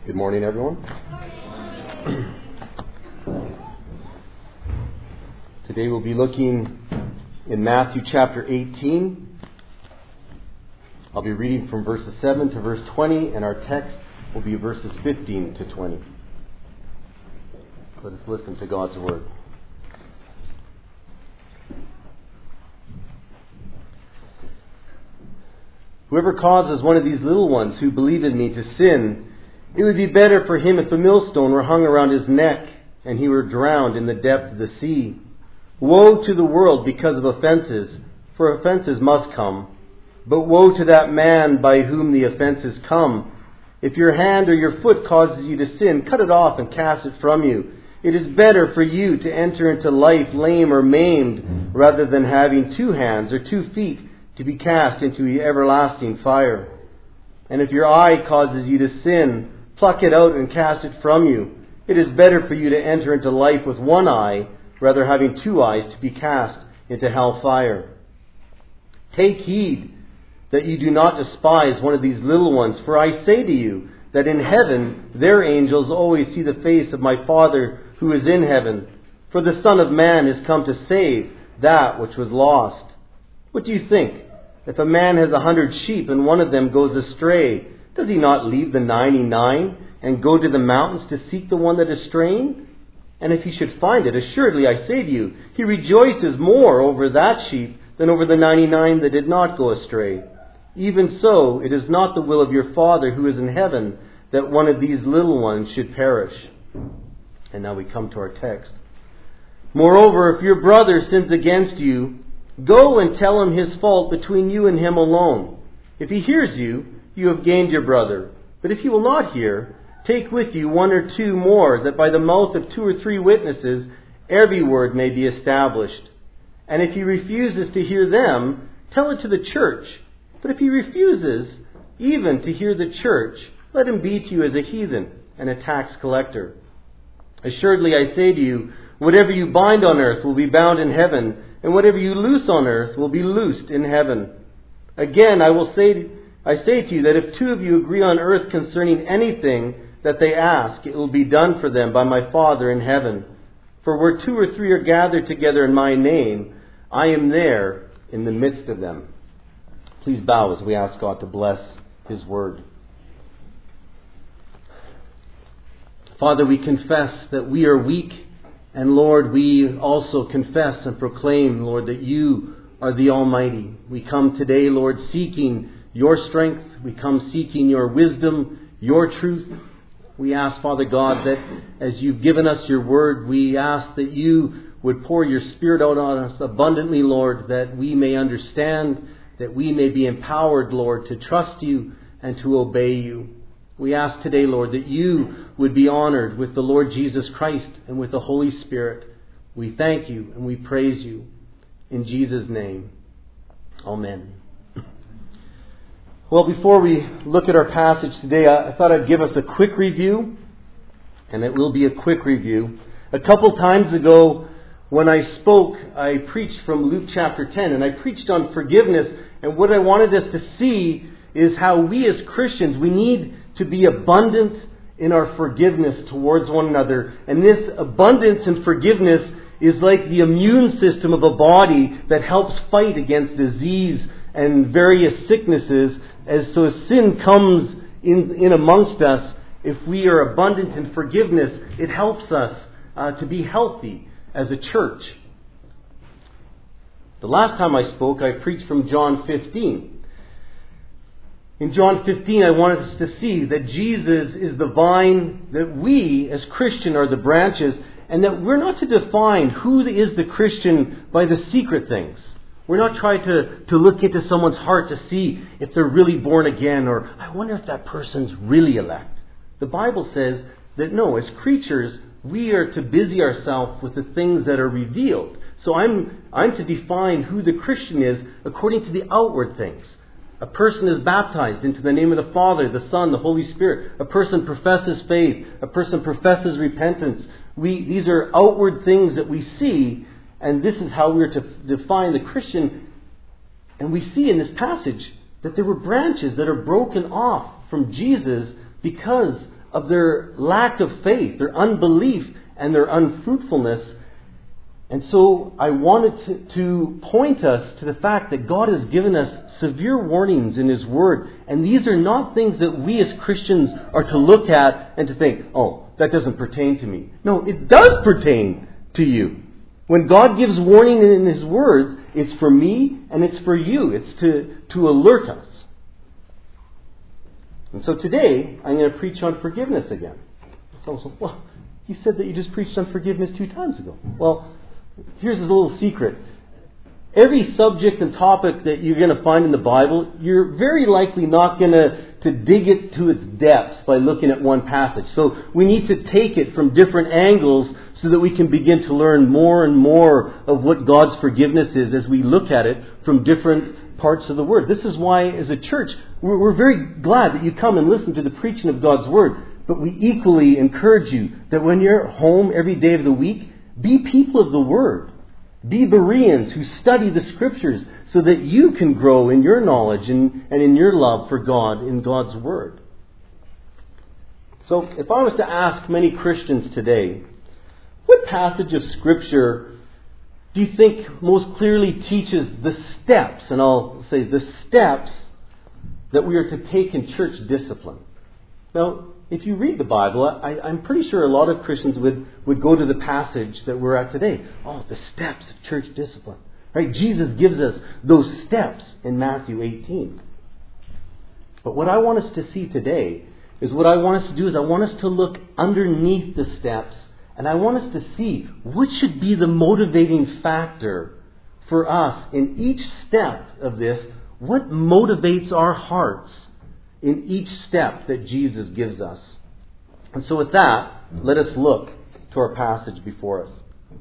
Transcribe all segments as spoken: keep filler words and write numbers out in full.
Good morning, everyone. Today we'll be looking in Matthew chapter eighteen. I'll be reading from verses seven to verse twenty, and our text will be verses fifteen to twenty. Let us listen to God's word. Whoever causes one of these little ones who believe in me to sin, it would be better for him if a millstone were hung around his neck and he were drowned in the depth of the sea. Woe to the world because of offenses, for offenses must come. But woe to that man by whom the offenses come. If your hand or your foot causes you to sin, cut it off and cast it from you. It is better for you to enter into life lame or maimed, rather than having two hands or two feet to be cast into the everlasting fire. And if your eye causes you to sin, pluck it out and cast it from you. It is better for you to enter into life with one eye, rather having two eyes to be cast into hell fire. Take heed that you do not despise one of these little ones, for I say to you that in heaven their angels always see the face of my Father who is in heaven. For the Son of Man is come to save that which was lost. What do you think? If a man has a hundred sheep and one of them goes astray, does he not leave the ninety-nine and go to the mountains to seek the one that is straying? And if he should find it, assuredly I say to you, he rejoices more over that sheep than over the ninety-nine that did not go astray. Even so, it is not the will of your Father who is in heaven that one of these little ones should perish. And now we come to our text. Moreover, if your brother sins against you, go and tell him his fault between you and him alone. If he hears you, you have gained your brother. But if he will not hear, take with you one or two more, that by the mouth of two or three witnesses every word may be established. And if he refuses to hear them, tell it to the church. But if he refuses even to hear the church, let him be to you as a heathen and a tax collector. Assuredly I say to you, whatever you bind on earth will be bound in heaven, and whatever you loose on earth will be loosed in heaven. Again, I will say, I say to you that if two of you agree on earth concerning anything that they ask, it will be done for them by my Father in heaven. For where two or three are gathered together in my name, I am there in the midst of them. Please bow as we ask God to bless His word. Father, we confess that we are weak. And Lord, we also confess and proclaim, Lord, that you are the Almighty. We come today, Lord, seeking your strength. We come seeking your wisdom, your truth. We ask, Father God, that as you've given us your word, we ask that you would pour your Spirit out on us abundantly, Lord, that we may understand, that we may be empowered, Lord, to trust you and to obey you. We ask today, Lord, that you would be honored with the Lord Jesus Christ and with the Holy Spirit. We thank you and we praise you. In Jesus' name, amen. Well, before we look at our passage today, I thought I'd give us a quick review, and it will be a quick review. A couple times ago, when I spoke, I preached from Luke chapter ten, and I preached on forgiveness, and what I wanted us to see is how we as Christians, we need to be abundant in our forgiveness towards one another. And this abundance in forgiveness is like the immune system of a body that helps fight against disease and various sicknesses. As so as sin comes in, in amongst us, if we are abundant in forgiveness, it helps us uh, to be healthy as a church. The last time I spoke, I preached from John fifteen. In John fifteen, I wanted us to see that Jesus is the vine, that we as Christians are the branches, and that we're not to define who is the Christian by the secret things. We're not trying to, to look into someone's heart to see if they're really born again, or I wonder if that person's really elect. The Bible says that no, as creatures, we are to busy ourselves with the things that are revealed. So I'm, I'm to define who the Christian is according to the outward things. A person is baptized into the name of the Father, the Son, the Holy Spirit. A person professes faith. A person professes repentance. We, these are outward things that we see, and this is how we are to define the Christian. And we see in this passage that there were branches that are broken off from Jesus because of their lack of faith, their unbelief, and their unfruitfulness. And so I wanted to, to point us to the fact that God has given us severe warnings in His Word. And these are not things that we as Christians are to look at and to think, oh, that doesn't pertain to me. No, it does pertain to you. When God gives warning in His words, it's for me and it's for you. It's to, to alert us. And so today, I'm going to preach on forgiveness again. So, so, well, you said that you just preached on forgiveness two times ago. Well, here's a little secret. Every subject and topic that you're going to find in the Bible, you're very likely not going to, to dig it to its depths by looking at one passage. So we need to take it from different angles so that we can begin to learn more and more of what God's forgiveness is as we look at it from different parts of the Word. This is why, as a church, we're, we're very glad that you come and listen to the preaching of God's Word. But we equally encourage you that when you're home every day of the week, be people of the Word. Be Bereans who study the Scriptures so that you can grow in your knowledge and, and in your love for God in God's Word. So if I was to ask many Christians today, what passage of Scripture do you think most clearly teaches the steps, and I'll say the steps, that we are to take in church discipline? Now, if you read the Bible, I, I'm pretty sure a lot of Christians would, would go to the passage that we're at today. Oh, the steps of church discipline. Right? Jesus gives us those steps in Matthew eighteen. But what I want us to see today is what I want us to do is I want us to look underneath the steps, and I want us to see what should be the motivating factor for us in each step of this. What motivates our hearts in each step that Jesus gives us. And so with that, let us look to our passage before us.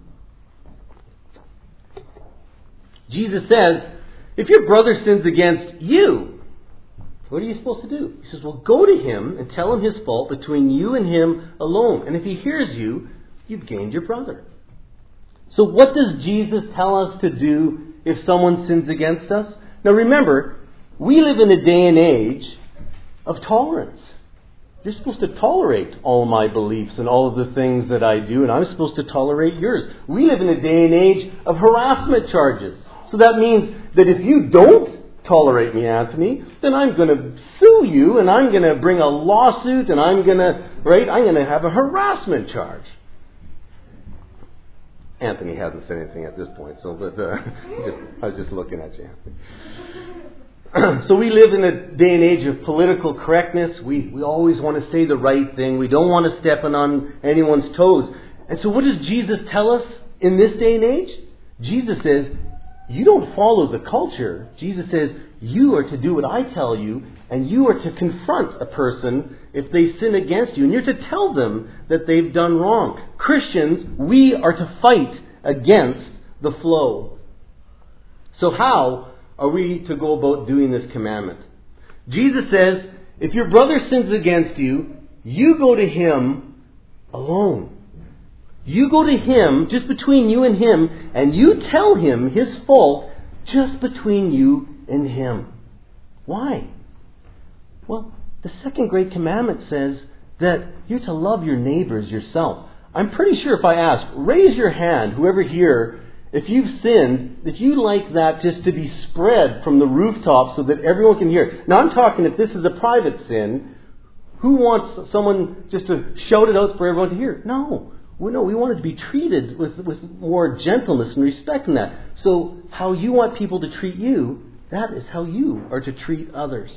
Jesus says, if your brother sins against you, what are you supposed to do? He says, well, go to him and tell him his fault between you and him alone. And if he hears you, you've gained your brother. So what does Jesus tell us to do if someone sins against us? Now remember, we live in a day and age of tolerance. You're supposed to tolerate all my beliefs and all of the things that I do, and I'm supposed to tolerate yours. We live in a day and age of harassment charges. So that means that if you don't tolerate me, Anthony, then I'm going to sue you, and I'm going to bring a lawsuit, and I'm going to, right, I'm going to have a harassment charge. Anthony hasn't said anything at this point, so but uh, just, I was just looking at you, Anthony. So we live in a day and age of political correctness. We, we always want to say the right thing. We don't want to step on anyone's toes. And so what does Jesus tell us in this day and age? Jesus says, you don't follow the culture. Jesus says, you are to do what I tell you, and you are to confront a person if they sin against you. And you're to tell them that they've done wrong. Christians, we are to fight against the flow. So how are we to go about doing this commandment? Jesus says, if your brother sins against you, you go to him alone. You go to him, just between you and him, and you tell him his fault just between you and him. Why? Well, the second great commandment says that you're to love your neighbors yourself. I'm pretty sure if I ask, raise your hand, whoever here, if you've sinned, that you like that just to be spread from the rooftop so that everyone can hear. Now I'm talking if this is a private sin, who wants someone just to shout it out for everyone to hear? No. We, no, we want it to be treated with, with more gentleness and respect than that. So how you want people to treat you, that is how you are to treat others.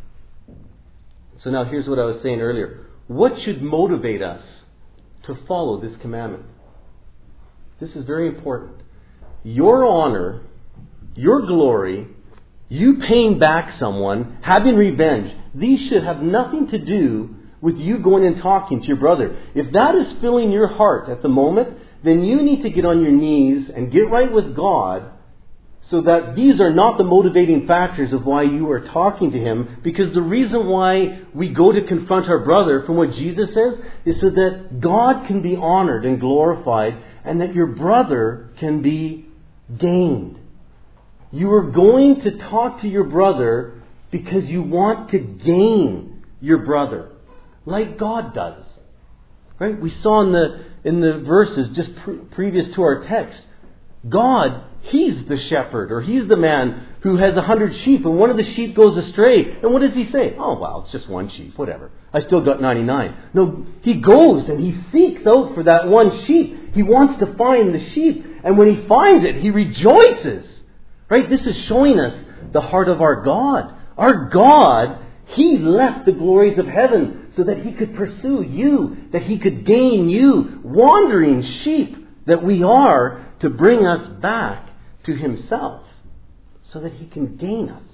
So now here's what I was saying earlier. What should motivate us to follow this commandment? This is very important. Your honor, your glory, you paying back someone, having revenge, these should have nothing to do with you going and talking to your brother. If that is filling your heart at the moment, then you need to get on your knees and get right with God so that these are not the motivating factors of why you are talking to him. Because the reason why we go to confront our brother, from what Jesus says, is so that God can be honored and glorified and that your brother can be gained. You are going to talk to your brother because you want to gain your brother. like God does. Right? We saw in the in the verses just pre- previous to our text, God, He's the shepherd, or He's the man who has a hundred sheep, and one of the sheep goes astray. And what does He say? Oh, well, it's just one sheep, whatever. I still got ninety-nine. No, He goes and He seeks out for that one sheep. He wants to find the sheep. And when He finds it, He rejoices. Right? This is showing us the heart of our God. Our God, He left the glories of heaven so that He could pursue you, that He could gain you, wandering sheep that we are, to bring us back to Himself so that He can gain us.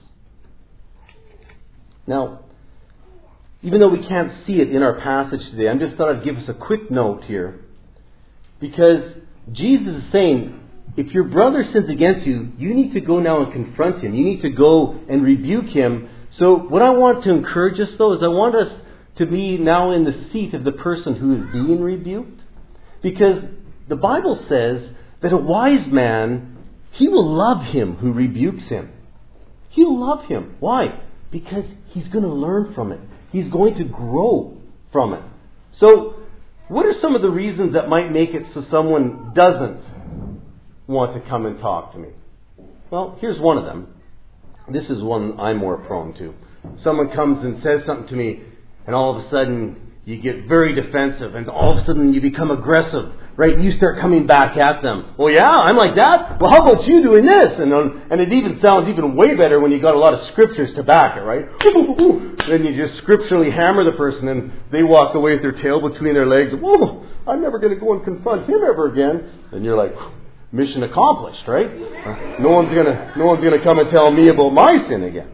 Now, even though we can't see it in our passage today, I just thought I'd give us a quick note here. Because Jesus is saying, if your brother sins against you, you need to go now and confront him. You need to go and rebuke him. So what I want to encourage us, though, is I want us to be now in the seat of the person who is being rebuked. Because the Bible says that a wise man, he will love him who rebukes him. He'll love him. Why? Because he's going to learn from it. He's going to grow from it. So, what are some of the reasons that might make it so someone doesn't want to come and talk to me? Well, here's one of them. This is one I'm more prone to. Someone comes and says something to me, and all of a sudden you get very defensive, and all of a sudden you become aggressive, right? You start coming back at them. Oh yeah, I'm like that? Well, how about you doing this? And and it even sounds even way better when you got a lot of scriptures to back it, right? Then you just scripturally hammer the person, and they walk away with their tail between their legs. Whoa, I'm never going to go and confront him ever again. And you're like, mission accomplished, right? No one's gonna no one's gonna come and tell me about my sin again.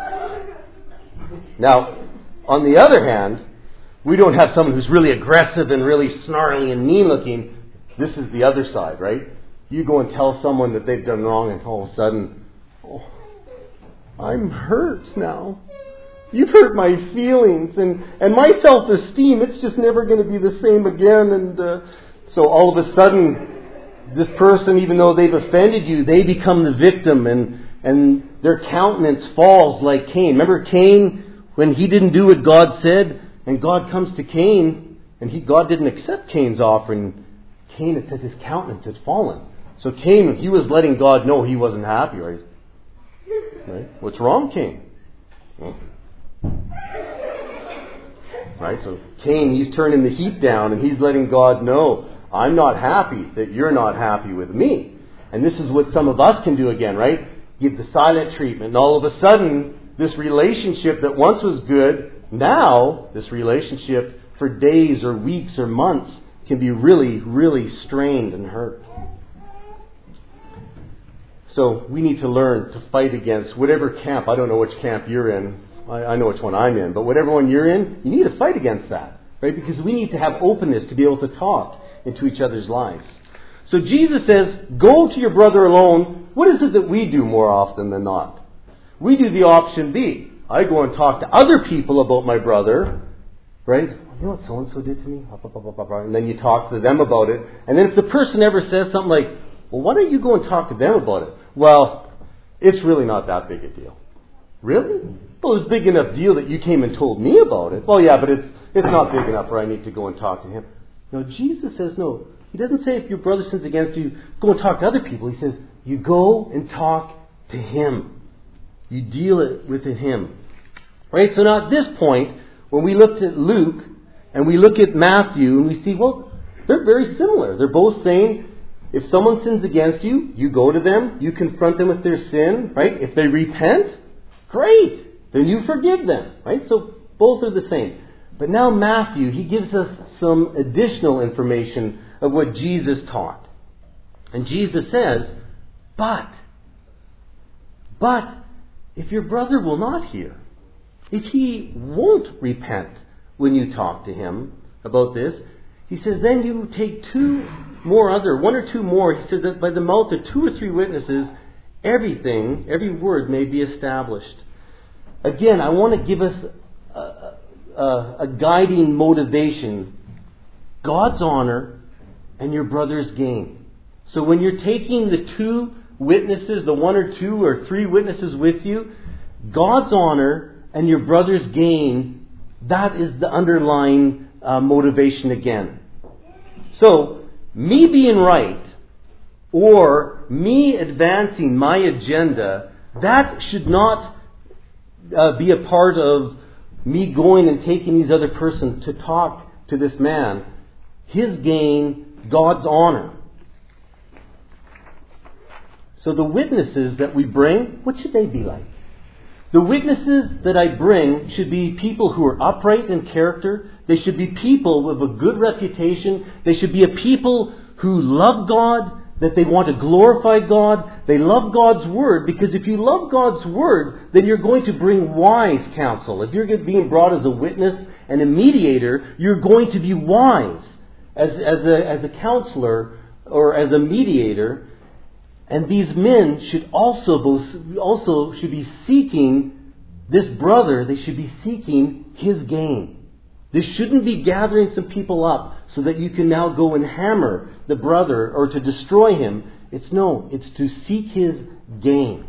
Now, on the other hand, we don't have someone who's really aggressive and really snarly and mean looking. This is the other side, right? You go and tell someone that they've done wrong, and all of a sudden, oh, I'm hurt now. You've hurt my feelings, and, and my self-esteem, it's just never going to be the same again. And uh, so all of a sudden, this person, even though they've offended you, they become the victim, and, and their countenance falls like Cain. Remember Cain, when he didn't do what God said? And God comes to Cain, and he, God didn't accept Cain's offering. Cain, it says his countenance had fallen. So Cain, he was letting God know he wasn't happy, right? Right? What's wrong, Cain? Well, right? So Cain, he's turning the heat down, and he's letting God know, I'm not happy that you're not happy with me. And this is what some of us can do again, right? Give the silent treatment, and all of a sudden, this relationship that once was good, now, this relationship for days or weeks or months can be really, really strained and hurt. So we need to learn to fight against whatever camp. I don't know which camp you're in. I, I know which one I'm in. But whatever one you're in, you need to fight against that. Right? Because we need to have openness to be able to talk into each other's lives. So Jesus says, go to your brother alone. What is it that we do more often than not? We do the option B. I go and talk to other people about my brother, right? You know what so-and-so did to me? And then you talk to them about it. And then if the person ever says something like, well, why don't you go and talk to them about it? Well, it's really not that big a deal. Really? Well, it's a big enough deal that you came and told me about it. Well, yeah, but it's it's not big enough where I need to go and talk to him. No, Jesus says no. He doesn't say if your brother sins against you, go and talk to other people. He says, you go and talk to him. You deal it with him. Right? So now at this point, when we looked at Luke and we look at Matthew and we see, well, they're very similar. They're both saying, if someone sins against you, you go to them, you confront them with their sin, right? If they repent, great. Then you forgive them, right? So both are the same. But now Matthew, he gives us some additional information of what Jesus taught. And Jesus says, but, but, if your brother will not hear, if he won't repent when you talk to him about this, he says, then you take two more other, one or two more. He says that by the mouth of two or three witnesses, everything, every word may be established. Again, I want to give us a, a, a guiding motivation. God's honor and your brother's gain. So when you're taking the two witnesses, the one or two or three witnesses with you, God's honor and your brother's gain, That is the underlying uh, motivation again. So, me being right, or me advancing my agenda, that should not uh, be a part of me going and taking these other persons to talk to this man. His gain, God's honor. So the witnesses that we bring, what should they be like? The witnesses that I bring should be people who are upright in character. They should be people with a good reputation. They should be a people who love God, that they want to glorify God. They love God's Word, because if you love God's Word, then you're going to bring wise counsel. If you're being brought as a witness and a mediator, you're going to be wise as, as, a, as a counselor or as a mediator. And these men should also, also should be seeking this brother. They should be seeking his gain. This shouldn't be gathering some people up so that you can now go and hammer the brother or to destroy him. It's no, it's to seek his gain.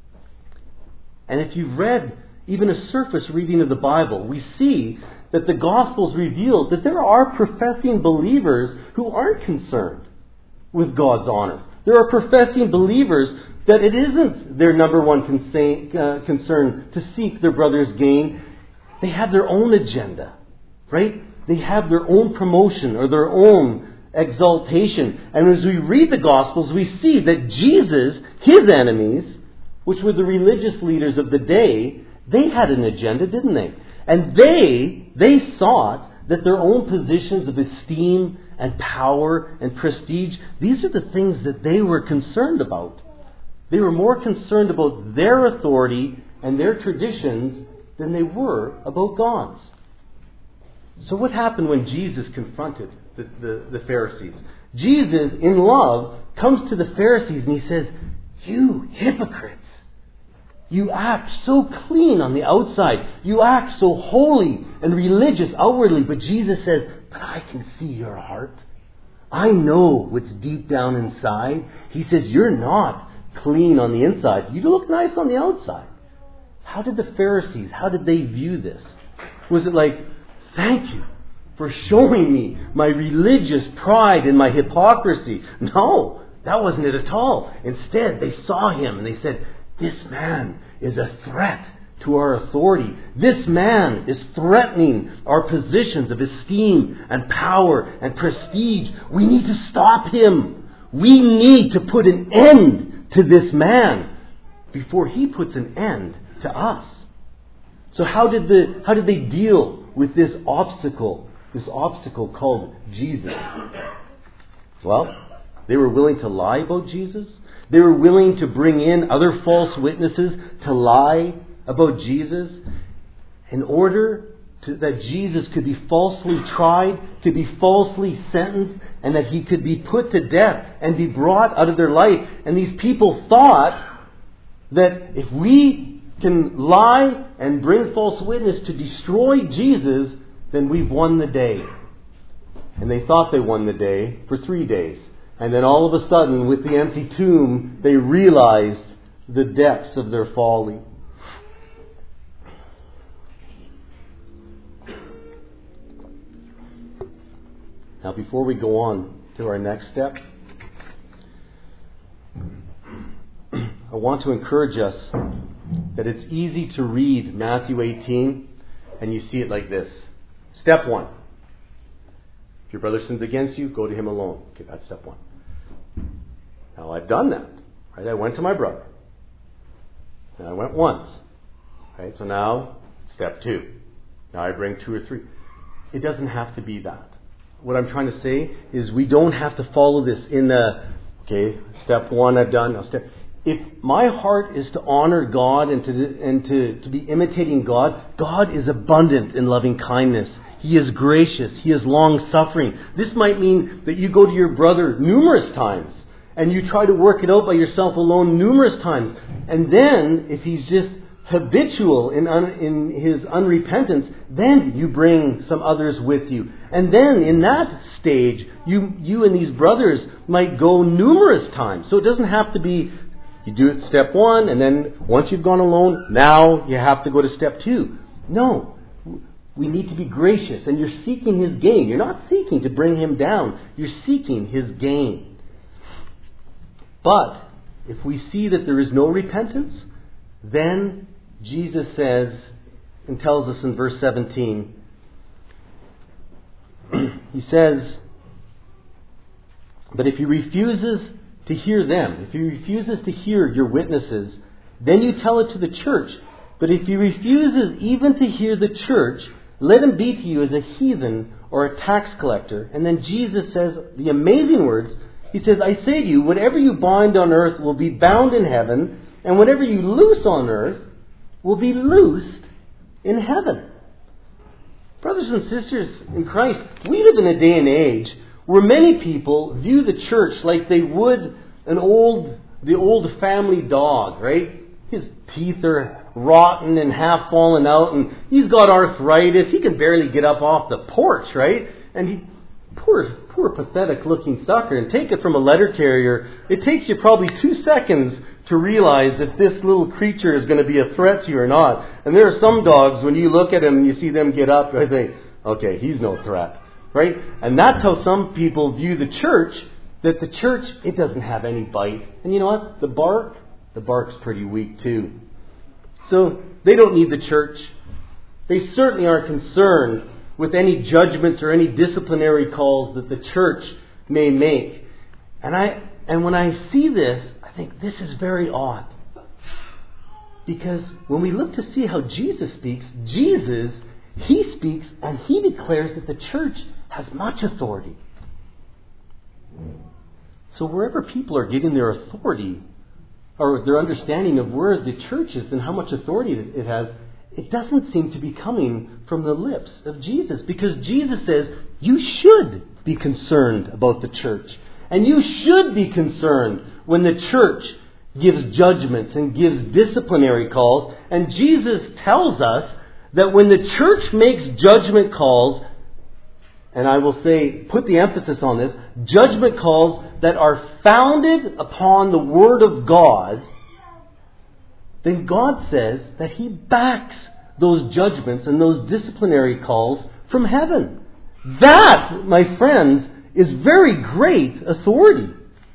And if you've read even a surface reading of the Bible, we see that the Gospels reveal that there are professing believers who aren't concerned with God's honor. There are professing believers that it isn't their number one concern to seek their brother's gain. They have their own agenda, right? They have their own promotion or their own exaltation. And as we read the Gospels, we see that Jesus, his enemies, which were the religious leaders of the day, they had an agenda, didn't they? And they, they sought that their own positions of esteem and power and prestige, these are the things that they were concerned about. They were more concerned about their authority and their traditions than they were about God's. So what happened when Jesus confronted the, the, the Pharisees? Jesus, in love, comes to the Pharisees and he says, "You hypocrites! You act so clean on the outside. You act so holy and religious outwardly." But Jesus says, "But I can see your heart. I know what's deep down inside." He says, "You're not clean on the inside. You look nice on the outside." How did the Pharisees, how did they view this? Was it like, "Thank you for showing me my religious pride and my hypocrisy"? No, that wasn't it at all. Instead, they saw him and they said, "This man is a threat to our authority. This man is threatening our positions of esteem and power and prestige. We need to stop him. We need to put an end to this man before he puts an end to us." So how did the how did they deal with this obstacle, this obstacle called Jesus? Well, they were willing to lie about Jesus. They were willing to bring in other false witnesses to lie about Jesus in order to, that Jesus could be falsely tried, could be falsely sentenced, and that he could be put to death and be brought out of their life. And these people thought that if we can lie and bring false witness to destroy Jesus, then we've won the day. And they thought they won the day for three days. And then all of a sudden, with the empty tomb, they realized the depths of their folly. Now, before we go on to our next step, I want to encourage us that it's easy to read Matthew eighteen and you see it like this. Step one. If your brother sins against you, go to him alone. Okay, that's step one. Now, I've done that. Right? I went to my brother. And I went once. Right? So now, step two. Now I bring two or three. It doesn't have to be that. What I'm trying to say is we don't have to follow this in the, okay, step one I've done. Now step. If my heart is to honor God and to and to, to be imitating God, God is abundant in loving kindness. He is gracious. He is long-suffering. This might mean that you go to your brother numerous times and you try to work it out by yourself alone numerous times. And then, if he's just habitual in un, in his unrepentance, then you bring some others with you. And then, in that stage, you you and these brothers might go numerous times. So it doesn't have to be, you do it step one, and then once you've gone alone, now you have to go to step two. No. we need to be gracious. And you're seeking His gain. You're not seeking to bring Him down. You're seeking His gain. But if we see that there is no repentance, then Jesus says and tells us in verse seventeen, He says, but if he refuses to hear them, if he refuses to hear your witnesses, then you tell it to the church. But if he refuses even to hear the church, let him be to you as a heathen or a tax collector. And then Jesus says the amazing words. He says, I say to you, whatever you bind on earth will be bound in heaven, and whatever you loose on earth will be loosed in heaven. Brothers and sisters in Christ, we live in a day and age where many people view the church like they would an old, the old family dog, right? His teeth are rotten and half fallen out, and he's got arthritis. He can barely get up off the porch, right? And he, poor, poor pathetic-looking sucker. And take it from a letter carrier, it takes you probably two seconds to realize if this little creature is going to be a threat to you or not. And there are some dogs, when you look at them and you see them get up, I think, okay, he's no threat. Right? And that's how some people view the church, that the church, it doesn't have any bite. And you know what? The bark, the bark's pretty weak too. So they don't need the church. They certainly aren't concerned with any judgments or any disciplinary calls that the church may make. And I and when I see this, I think this is very odd. Because when we look to see how Jesus speaks, Jesus, He speaks and He declares that the church has much authority. So wherever people are getting their authority, or their understanding of where the church is and how much authority it has, it doesn't seem to be coming from the lips of Jesus. Because Jesus says, you should be concerned about the church. And you should be concerned when the church gives judgments and gives disciplinary calls. And Jesus tells us that when the church makes judgment calls, and I will say, put the emphasis on this, judgment calls that are founded upon the Word of God, then God says that He backs those judgments and those disciplinary calls from heaven. That, my friends, is very great authority.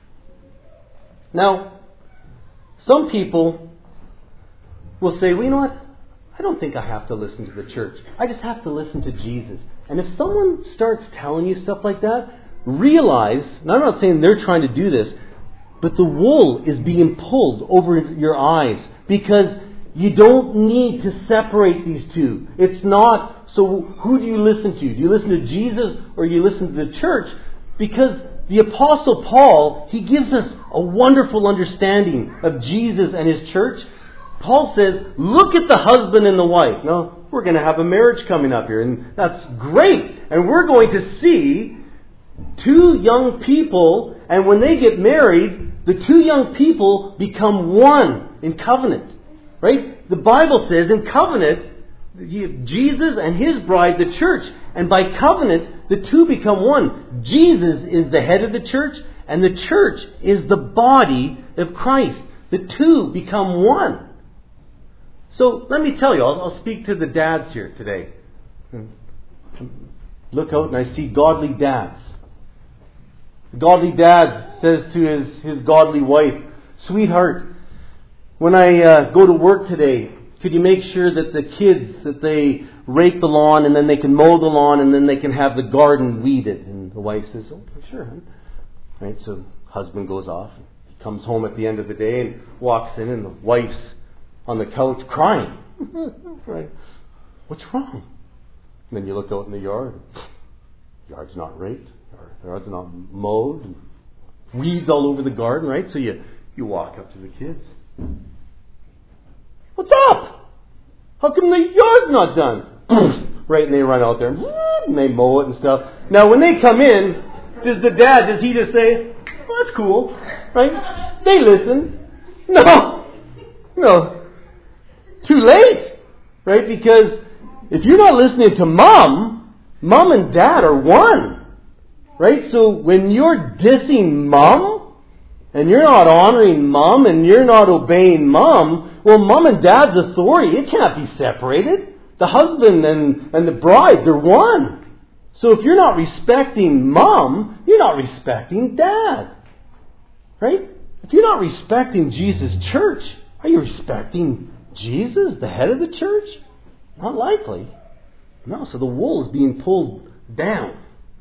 Now, some people will say, well, you know what? I don't think I have to listen to the church. I just have to listen to Jesus. And if someone starts telling you stuff like that, realize, and I'm not saying they're trying to do this, but the wool is being pulled over your eyes, because you don't need to separate these two. It's not, so who do you listen to? Do you listen to Jesus or do you listen to the church? Because the Apostle Paul, he gives us a wonderful understanding of Jesus and His church. Paul says, look at the husband and the wife. Now, we're going to have a marriage coming up here, and that's great. And we're going to see two young people, and when they get married, the two young people become one in covenant. Right? The Bible says in covenant, Jesus and His bride, the church. And by covenant, the two become one. Jesus is the head of the church, and the church is the body of Christ. The two become one. So let me tell you, I'll, I'll speak to the dads here today. Look out and I see godly dads. The godly dad says to his, his godly wife, sweetheart, when I uh, go to work today, could you make sure that the kids, that they rake the lawn and then they can mow the lawn and then they can have the garden weeded? And the wife says, oh, sure. Huh? Right, so husband goes off. He comes home at the end of the day and walks in, and the wife's on the couch crying. Right? What's wrong? And then you look out in the yard. The yard's not raked. The yard's not mowed. And weeds all over the garden, right? So you, you walk up to the kids. What's up? How come the yard's not done? Right, and they run out there and they mow it and stuff. Now when they come in, does the dad, does he just say, oh, that's cool, right? They listen. No. No. Too late, right? Because if you're not listening to mom, mom and dad are one, right? So when you're dissing mom, and you're not honoring mom, and you're not obeying mom, well, mom and dad's authority, it can't be separated. The husband and, and the bride, they're one. So if you're not respecting mom, you're not respecting dad. Right? If you're not respecting Jesus' church, are you respecting Jesus, the head of the church? Not likely. No, so the wool is being pulled down.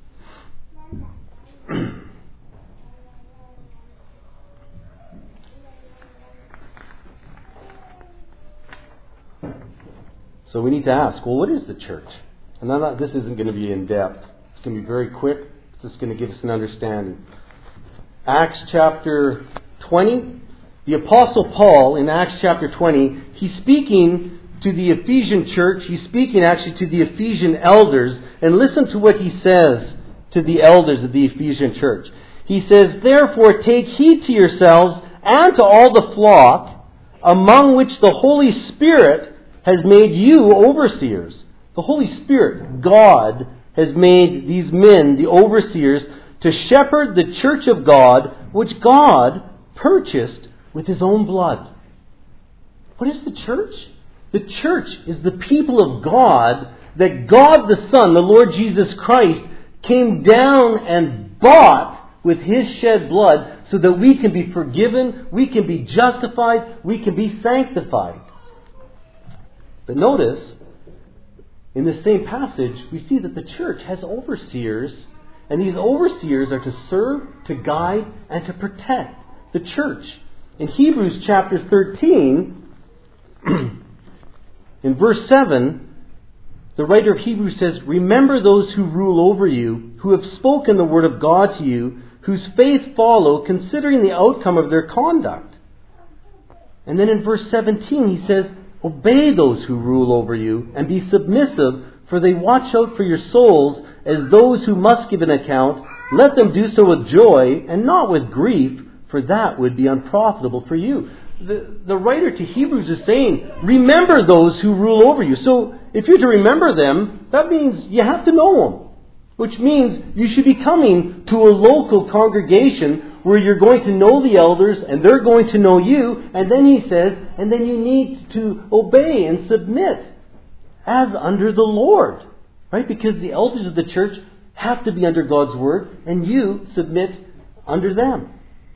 So we need to ask, well, what is the church? And I'm not, this isn't going to be in depth. It's going to be very quick. It's just going to give us an understanding. Acts chapter twenty. The Apostle Paul in Acts chapter twenty, he's speaking to the Ephesian church. He's speaking actually to the Ephesian elders. And listen to what he says to the elders of the Ephesian church. He says, "Therefore take heed to yourselves and to all the flock, among which the Holy Spirit has made you overseers." The Holy Spirit, God, has made these men the overseers to shepherd the church of God, which God purchased with His own blood. What is the church? The church is the people of God that God the Son, the Lord Jesus Christ, came down and bought with His shed blood so that we can be forgiven, we can be justified, we can be sanctified. But notice, in the same passage, we see that the church has overseers, and these overseers are to serve, to guide, and to protect the church. In Hebrews chapter thirteen, in verse seven, the writer of Hebrews says, "Remember those who rule over you, who have spoken the word of God to you, whose faith follow, considering the outcome of their conduct." And then in verse seventeen he says, "Obey those who rule over you, and be submissive, for they watch out for your souls as those who must give an account. Let them do so with joy, and not with grief, for that would be unprofitable for you." The, the writer to Hebrews is saying, remember those who rule over you. So if you're to remember them, that means you have to know them. Which means you should be coming to a local congregation where you're going to know the elders and they're going to know you. And then he says, and then you need to obey and submit as under the Lord. Right? Because the elders of the church have to be under God's word and you submit under them.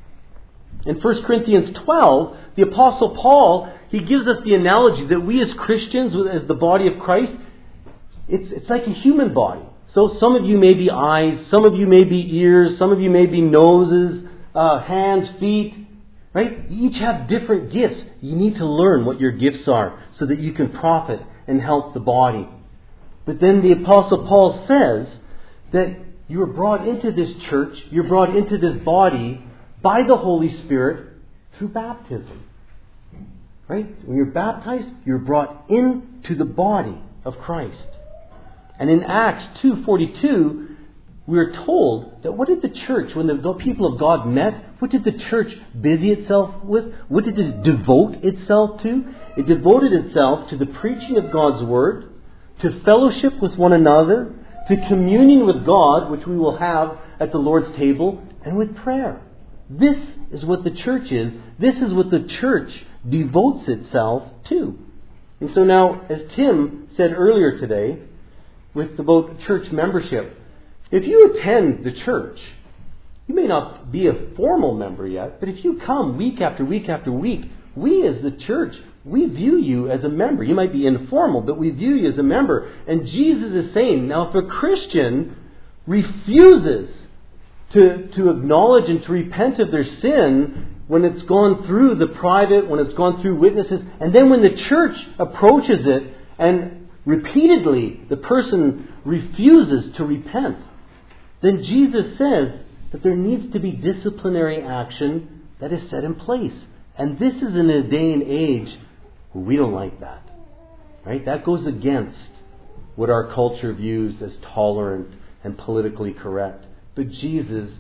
In First Corinthians twelve, the Apostle Paul, he gives us the analogy that we as Christians, as the body of Christ, it's, it's like a human body. So some of you may be eyes, some of you may be ears, some of you may be noses, uh, hands, feet, right? You each have different gifts. You need to learn what your gifts are so that you can profit and help the body. But then the Apostle Paul says that you were brought into this church, you're brought into this body by the Holy Spirit through baptism. Right? When you're baptized, you're brought into the body of Christ. And in Acts two forty-two, we are told that what did the church, when the people of God met, what did the church busy itself with? What did it devote itself to? It devoted itself to the preaching of God's Word, to fellowship with one another, to communion with God, which we will have at the Lord's table, and with prayer. This is what the church is. This is what the church devotes itself to. And so now, as Tim said earlier today, with about church membership, if you attend the church, you may not be a formal member yet, but if you come week after week after week, we as the church, we view you as a member. You might be informal, but we view you as a member. And Jesus is saying, now if a Christian refuses to, to acknowledge and to repent of their sin when it's gone through the private, when it's gone through witnesses, and then when the church approaches it and repeatedly the person refuses to repent, then Jesus says that there needs to be disciplinary action that is set in place. And this is in a day and age where we don't like that. Right? That goes against what our culture views as tolerant and politically correct. But Jesus,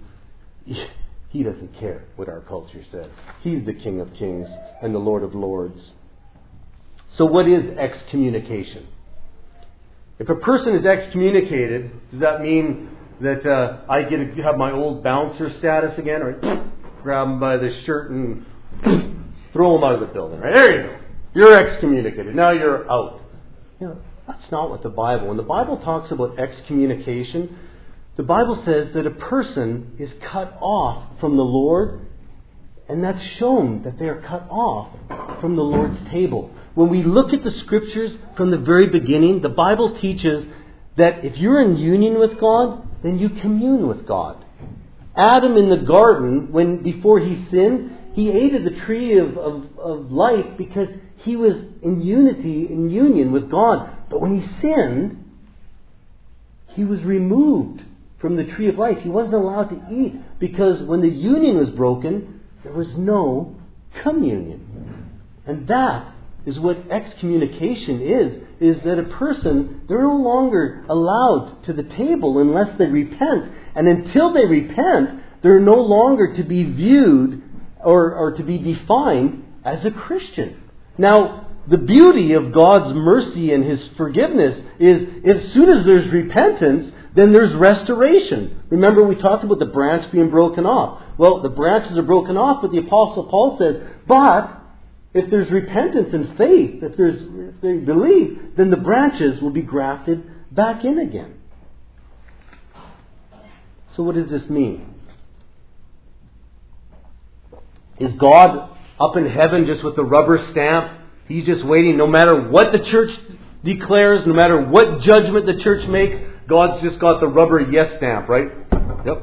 He doesn't care what our culture says. He's the King of Kings and the Lord of Lords. So what is excommunication? If a person is excommunicated, does that mean that uh, I get to have my old bouncer status again, or grab him by the shirt and throw him out of the building? Right? There you go. You're excommunicated. Now you're out. You know, That's not what the Bible... When the Bible talks about excommunication, the Bible says that a person is cut off from the Lord, and that's shown that they are cut off from the Lord's table. When we look at the Scriptures from the very beginning, the Bible teaches that if you're in union with God, then you commune with God. Adam in the garden, when before he sinned, he ate of the tree of, of, of life because he was in unity, in union with God. But when he sinned, he was removed from the tree of life. He wasn't allowed to eat because when the union was broken, there was no communion. And that is what excommunication is, is that a person, they're no longer allowed to the table unless they repent. And until they repent, they're no longer to be viewed or, or to be defined as a Christian. Now, the beauty of God's mercy and His forgiveness is as soon as there's repentance, then there's restoration. Remember we talked about the branch being broken off. Well, the branches are broken off, but the Apostle Paul says, but if there's repentance and faith, if, there's, if they believe, then the branches will be grafted back in again. So what does this mean? Is God up in heaven just with the rubber stamp? He's just waiting no matter what the church declares, no matter what judgment the church makes, God's just got the rubber yes stamp, right? Yep.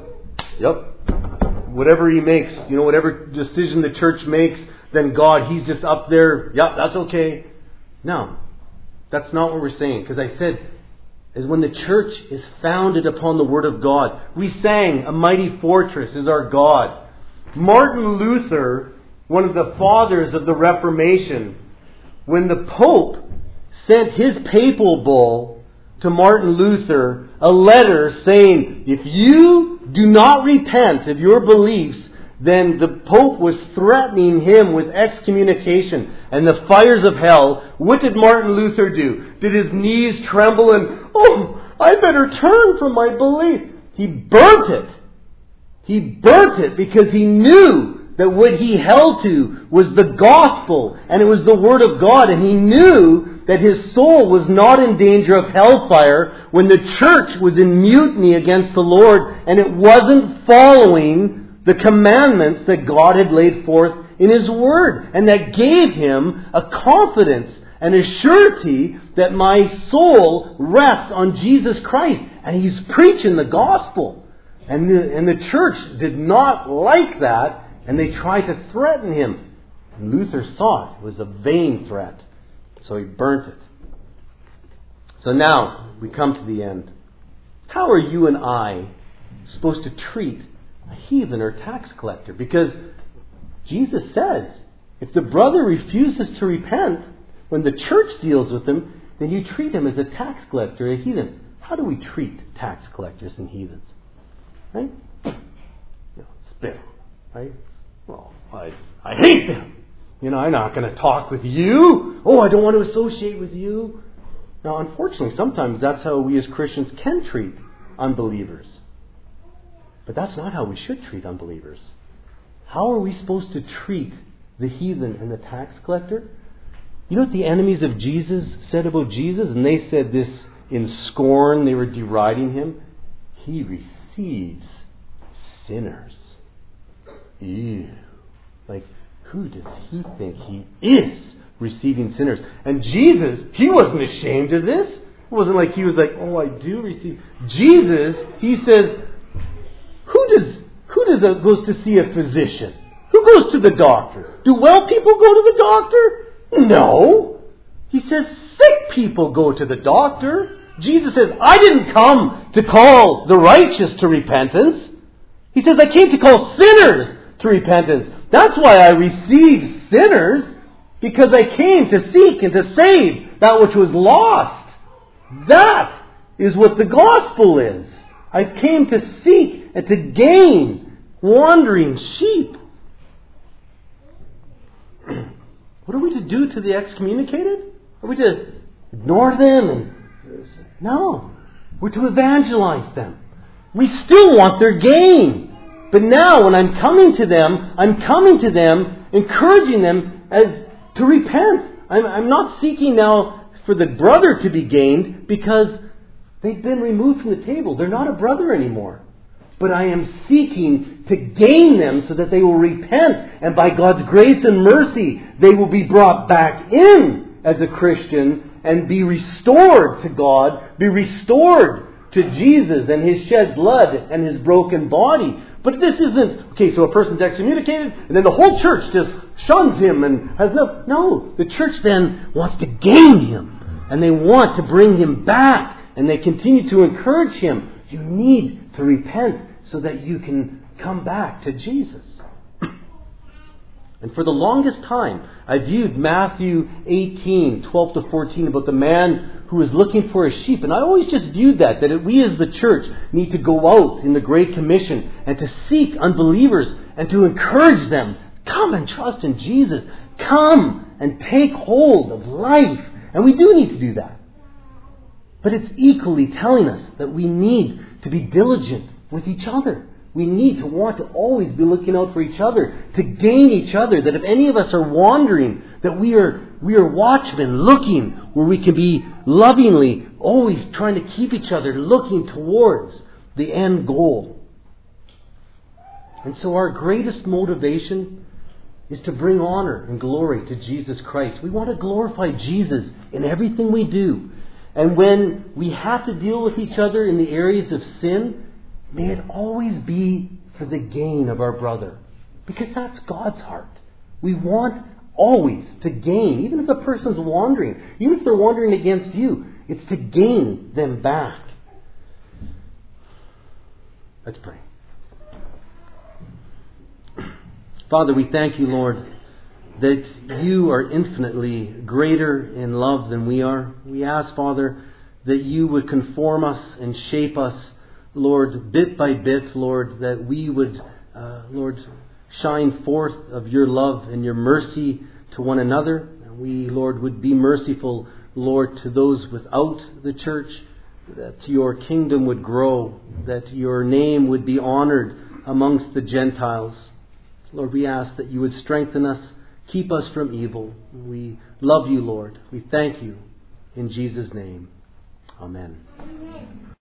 Yep. Whatever He makes, you know, whatever decision the church makes, then God, He's just up there, yep, that's okay. No. That's not what we're saying. Because I said, is when the church is founded upon the Word of God. We sang, "A Mighty Fortress is Our God." Martin Luther, one of the fathers of the Reformation, when the Pope sent his papal bull to Martin Luther, a letter saying, if you do not repent of your beliefs, then the Pope was threatening him with excommunication and the fires of hell. What did Martin Luther do? Did his knees tremble and, oh, I better turn from my belief? He burnt it. He burnt it because he knew that what he held to was the gospel and it was the Word of God, and he knew that his soul was not in danger of hellfire when the church was in mutiny against the Lord and it wasn't following the commandments that God had laid forth in His Word, and that gave him a confidence and a surety that my soul rests on Jesus Christ, and he's preaching the gospel. And the, and the church did not like that, and they tried to threaten him. And Luther saw it was a vain threat, so he burnt it. So now we come to the end. How are you and I supposed to treat a heathen or tax collector? Because Jesus says, if the brother refuses to repent, when the church deals with him, then you treat him as a tax collector, a heathen. How do we treat tax collectors and heathens? Right? You know, spit. Right? Well, I, I hate them. You know, I'm not going to talk with you. Oh, I don't want to associate with you. Now, unfortunately, sometimes that's how we as Christians can treat unbelievers. But that's not how we should treat unbelievers. How are we supposed to treat the heathen and the tax collector? You know what the enemies of Jesus said about Jesus? And they said this in scorn. They were deriding Him. He receives sinners. Ew. Like, who does he think he is, receiving sinners? And Jesus, He wasn't ashamed of this. It wasn't like He was like, oh, I do receive. Jesus, He says, who does who does a, goes to see a physician? Who goes to the doctor? Do well people go to the doctor? No. He says sick people go to the doctor. Jesus says, I didn't come to call the righteous to repentance. He says, I came to call sinners to repentance. That's why I received sinners, because I came to seek and to save that which was lost. That is what the gospel is. I came to seek and to gain wandering sheep. What are we to do to the excommunicated? Are we to ignore them? And no. We're to evangelize them. We still want their gain. But now when I'm coming to them, I'm coming to them, encouraging them as to repent. I'm, I'm not seeking now for the brother to be gained because they've been removed from the table. They're not a brother anymore. But I am seeking to gain them so that they will repent. And by God's grace and mercy, they will be brought back in as a Christian and be restored to God, be restored to Jesus and His shed blood and His broken body. But this isn't, okay, so a person's excommunicated and then the whole church just shuns him and has no... No, the church then wants to gain him. And they want to bring him back. And they continue to encourage him. You need to repent so that you can come back to Jesus. And for the longest time, I viewed Matthew eighteen, twelve to fourteen, about the man who was looking for a sheep. And I always just viewed that, that we as the church need to go out in the Great Commission and to seek unbelievers and to encourage them. Come and trust in Jesus. Come and take hold of life. And we do need to do that. But it's equally telling us that we need to be diligent with each other. We need to want to always be looking out for each other, to gain each other, that if any of us are wandering, that we are we are watchmen looking where we can be lovingly always trying to keep each other looking towards the end goal. And so our greatest motivation is to bring honor and glory to Jesus Christ. We want to glorify Jesus in everything we do. And when we have to deal with each other in the areas of sin, may it always be for the gain of our brother. Because that's God's heart. We want always to gain, even if the person's wandering, even if they're wandering against you, it's to gain them back. Let's pray. Father, we thank you, Lord, that you are infinitely greater in love than we are. We ask, Father, that you would conform us and shape us, Lord, bit by bit, Lord, that we would, uh, Lord, shine forth of your love and your mercy to one another. And we, Lord, would be merciful, Lord, to those without the church, that your kingdom would grow, that your name would be honored amongst the Gentiles. Lord, we ask that you would strengthen us, keep us from evil. We love you, Lord. We thank you. In Jesus' name, amen. Amen.